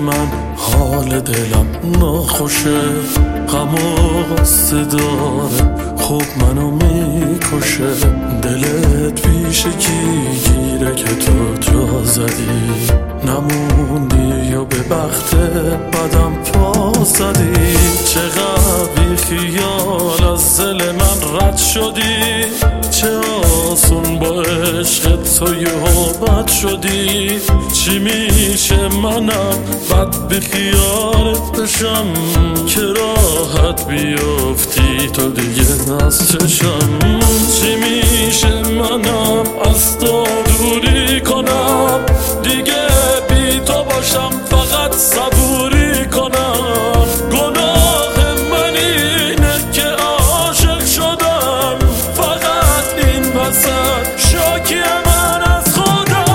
من حال دلم ناخوشه، غم و غصه داره خوب منو میکشه. دلت پیش کی گیره که تو جا زدی، نموندی و به بخت بدم پا زدی. چقدر بی خیال از دل من رد شدی، چه آسون با عشق تو یهو بد شدی. چی میشه منم بد بی خیالت بشم، که راحت بیافتی تو دیگه از چشم. چی میشه منم از تو دوری کنم، دیگه بی تو باشم فقط صبوری کنم. گناه من اینه که عاشق شدم، فقط این وسط شاکی من از خودم.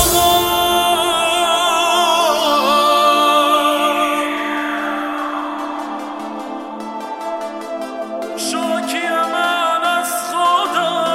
شاکی من از خودم.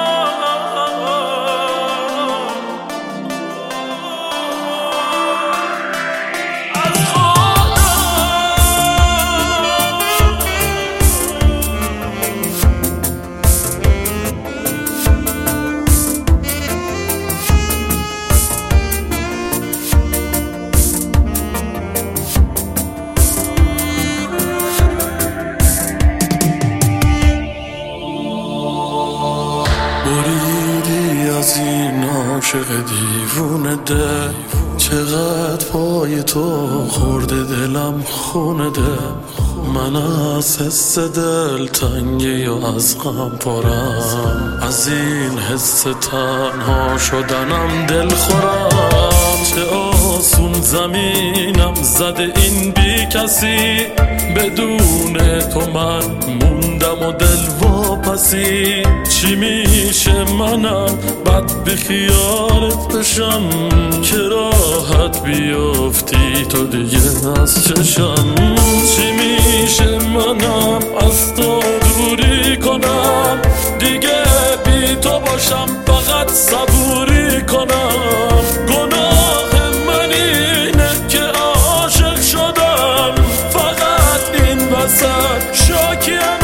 بریدی از این عاشق دیوونه ده، چقدر پای تو خورده دلم خونه ده. من از حس دل تنگی و از غم پرم، از این حس تنها شدنم دل خورم. چه آسون زمینم زده این بی کسی، بدون تو من موندم و دل واپسی. چی میشه منم بد بی خیالت بشم، که راحت بیافتی تو دیگه از چشم. چی میشه منم از تو دوری کنم، دیگه بی تو باشم فقط صبوری کنم. گناه من اینه که عاشق شدم، فقط این وسط شاکی